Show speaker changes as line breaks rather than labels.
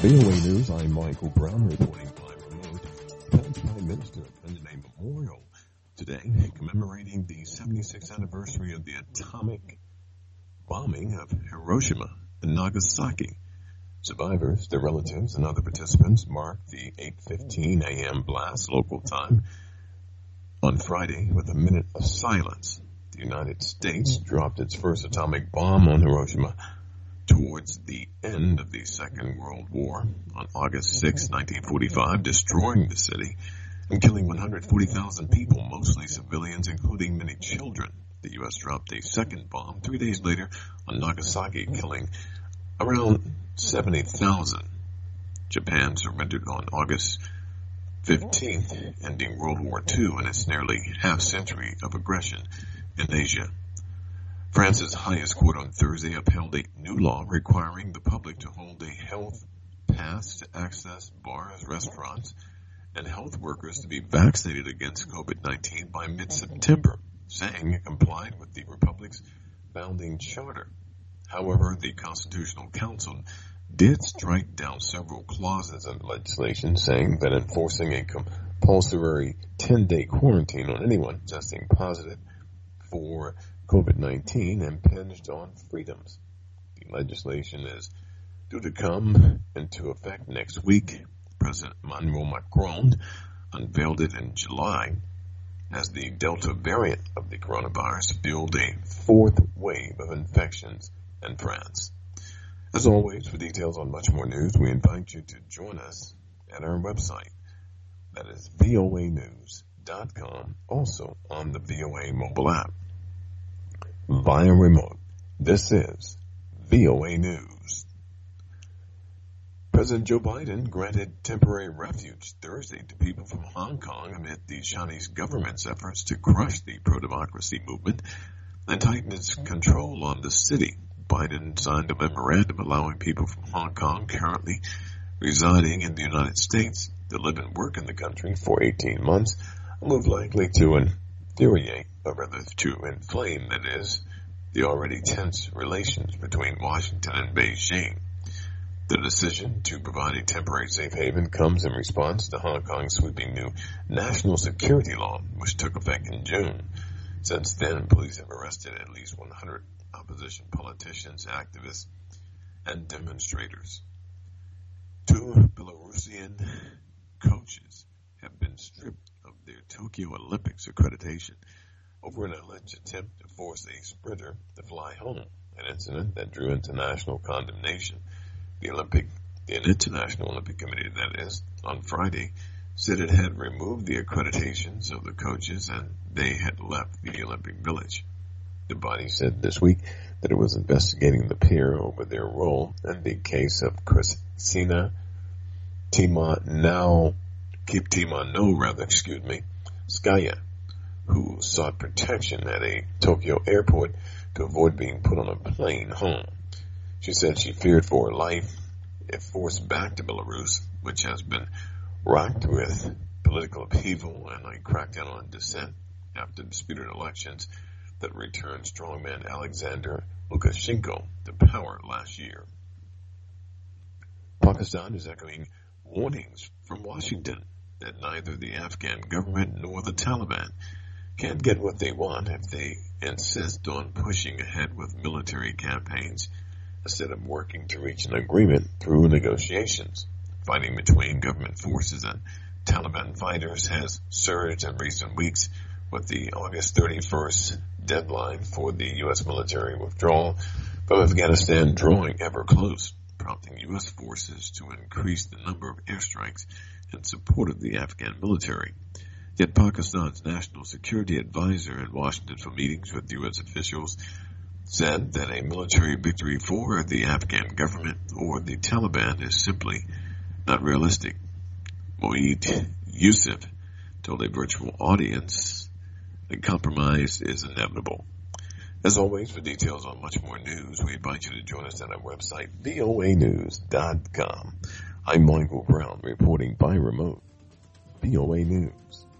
VOA News, I'm Michael Brown reporting by remote. French Prime Minister attended a memorial today commemorating the 76th anniversary of the atomic bombing of Hiroshima and Nagasaki. Survivors, their relatives, and other participants marked the 8:15 a.m. blast local time on Friday with a minute of silence. The United States dropped its first atomic bomb on Hiroshima towards the end of the Second World War on August 6, 1945, destroying the city and killing 140,000 people, mostly civilians, including many children. The U.S. dropped a second bomb 3 days later on Nagasaki, killing around 70,000. Japan surrendered on August 15th, ending World War II and its nearly half-century of aggression in Asia. France's highest court on Thursday upheld a new law requiring the public to hold a health pass to access bars, restaurants, and health workers to be vaccinated against COVID-19 by mid-September, saying it complied with the Republic's founding charter. However, the Constitutional Council did strike down several clauses of legislation, saying that enforcing a compulsory 10-day quarantine on anyone testing positive for COVID-19 impinged on freedoms. The legislation is due to come into effect next week. President Emmanuel Macron unveiled it in July as the Delta variant of the coronavirus fueled a fourth wave of infections in France. As always, for details on much more news, we invite you to join us at our website. That is voanews.com, also on the VOA mobile app. Via remote, this is VOA News. President Joe Biden granted temporary refuge Thursday to people from Hong Kong amid the Chinese government's efforts to crush the pro-democracy movement and tighten its control on the city. Biden signed a memorandum allowing people from Hong Kong currently residing in the United States to live and work in the country for 18 months, a move likely to infuriate, or rather to inflame, that is, the already tense relations between Washington and Beijing. The decision to provide a temporary safe haven comes in response to Hong Kong's sweeping new national security law, which took effect in June. Since then, police have arrested at least 100 opposition politicians, activists, and demonstrators. 2 Belarusian coaches have been stripped of their Tokyo Olympics accreditation over an alleged attempt to force a sprinter to fly home, an incident that drew international condemnation. The International Olympic Committee, that is, on Friday, said it had removed the accreditations of the coaches and they had left the Olympic Village. The body said this week that it was investigating the pair over their role in the case of Kristina Skaya, who sought protection at a Tokyo airport to avoid being put on a plane home. She said she feared for her life if forced back to Belarus, which has been rocked with political upheaval and a crackdown on dissent after disputed elections that returned strongman Alexander Lukashenko to power last year. Pakistan is echoing warnings from Washington that neither the Afghan government nor the Taliban can get what they want if they insist on pushing ahead with military campaigns instead of working to reach an agreement through negotiations. Fighting between government forces and Taliban fighters has surged in recent weeks, with the August 31st deadline for the U.S. military withdrawal from Afghanistan drawing ever close, prompting U.S. forces to increase the number of airstrikes in support of the Afghan military. Yet Pakistan's national security advisor in Washington for meetings with U.S. officials said that a military victory for the Afghan government or the Taliban is simply not realistic. Moeed Yusuf told a virtual audience that compromise is inevitable. As always, for details on much more news, we invite you to join us at our website, voanews.com. I'm Michael Brown, reporting by remote. VOA News.